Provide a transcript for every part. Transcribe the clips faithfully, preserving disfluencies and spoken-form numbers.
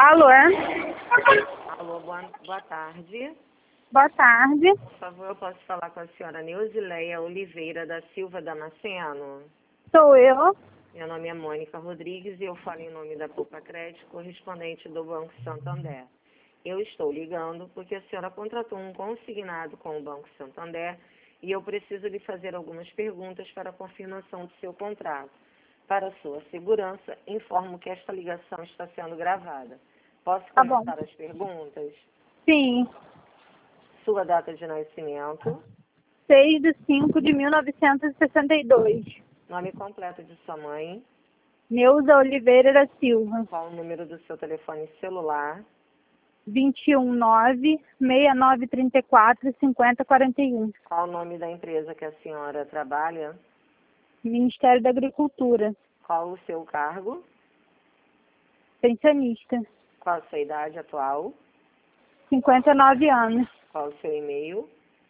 Alô? Alô, boa, boa tarde. Boa tarde. Por favor, eu posso falar com a senhora Neuzileia Oliveira da Silva Damasceno? Sou eu. Meu nome é Mônica Rodrigues e eu falo em nome da Poupa Crédito, correspondente do Banco Santander. Eu estou ligando porque a senhora contratou um consignado com o Banco Santander e eu preciso lhe fazer algumas perguntas para a confirmação do seu contrato. Para sua segurança, informo que esta ligação está sendo gravada. Posso Tá bom. começar as perguntas? Sim. Sua data de nascimento, seis de cinco de mil novecentos e sessenta e dois. nome completo de sua mãe, Neuza Oliveira da Silva. qual o número do seu telefone celular, vinte e um, nove, seis nove três quatro, cinco zero quatro um. qual o nome da empresa que a senhora trabalha, Ministério da Agricultura. qual o seu cargo, Pensionista. qual a sua idade atual, cinquenta e nove anos. qual o seu e-mail,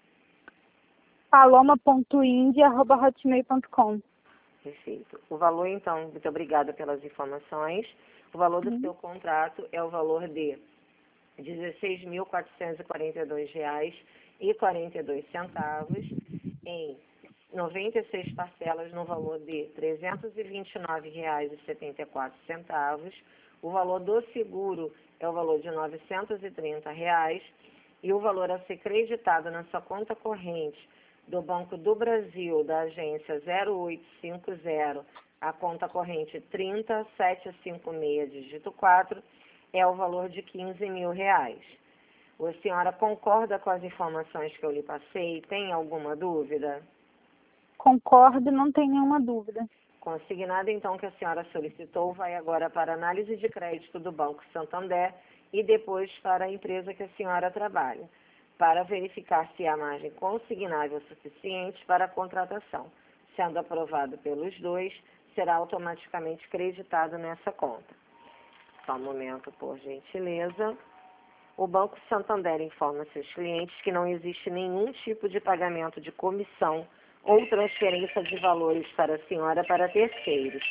paloma ponto indy arroba hotmail ponto com. perfeito. O valor, então, muito obrigada pelas informações. O valor do Uhum. seu contrato é o valor de dezesseis mil quatrocentos e quarenta e dois reais e quarenta e dois centavos em noventa e seis parcelas no valor de trezentos e vinte e nove reais e setenta e quatro centavos. O valor do seguro é o valor de novecentos e trinta reais e o valor a ser creditado na sua conta corrente do Banco do Brasil, da agência zero oito cinco zero, a conta corrente trinta sete cinco seis, dígito quatro, é o valor de quinze mil reais. A senhora concorda com as informações que eu lhe passei? Tem alguma dúvida? Concordo, não tem nenhuma dúvida. Consignado, então, que a senhora solicitou, vai agora para a análise de crédito do Banco Santander e depois para a empresa que a senhora trabalha, para verificar se há margem consignável suficiente para a contratação. Sendo aprovado pelos dois, será automaticamente creditado nessa conta. Só um momento, por gentileza. O Banco Santander informa seus clientes que não existe nenhum tipo de pagamento de comissão ou transferência de valores para a senhora para terceiros.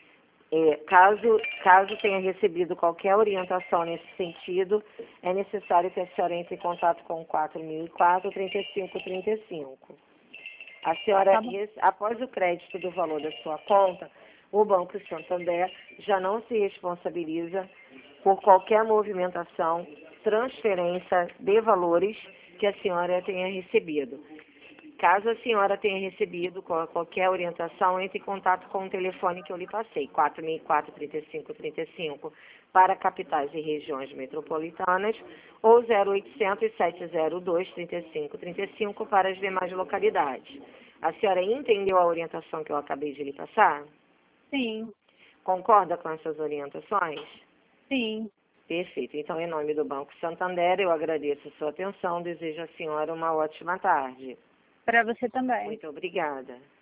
É, caso, caso tenha recebido qualquer orientação nesse sentido, é necessário que a senhora entre em contato com o quatro mil e quatro, trinta e cinco trinta e cinco. A senhora, Tá bom. após o crédito do valor da sua conta, o Banco Santander já não se responsabiliza por qualquer movimentação, transferência de valores que a senhora tenha recebido. Caso a senhora tenha recebido qualquer orientação, entre em contato com o telefone que eu lhe passei, quatro mil e quatro, trinta e cinco trinta e cinco, para capitais e regiões metropolitanas, ou zero oitocentos, sete zero dois, trinta e cinco trinta e cinco para as demais localidades. A senhora entendeu a orientação que eu acabei de lhe passar? Sim. Concorda com essas orientações? Sim. Perfeito. Então, em nome do Banco Santander, eu agradeço a sua atenção, desejo à senhora uma ótima tarde. Para você também. Muito obrigada.